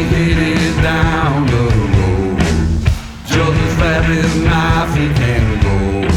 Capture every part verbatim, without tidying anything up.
headed down the road, just as fast as an knife can go.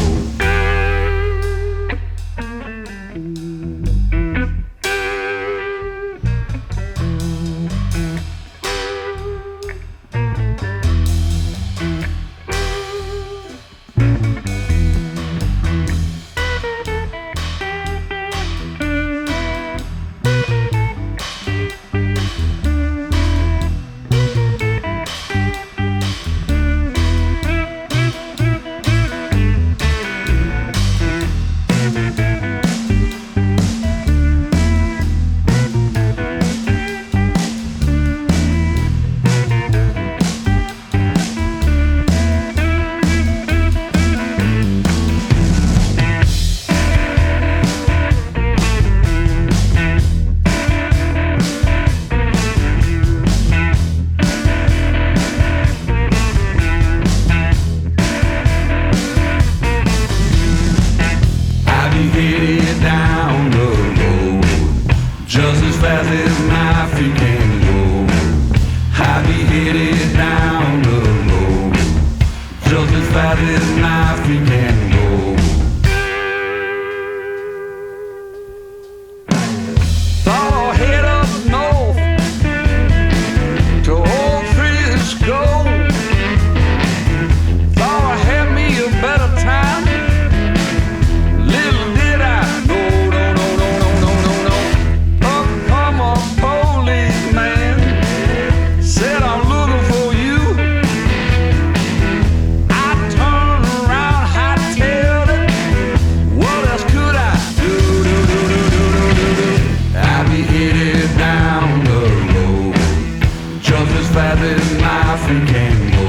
Headed down the road, just as fast as a knife you can go. I be headed down the road, just as fast as a knife you can go. Thought I'll head up north to old Frisco. Thought I had me a better time. Headed down the road, just as fast as a knife can go.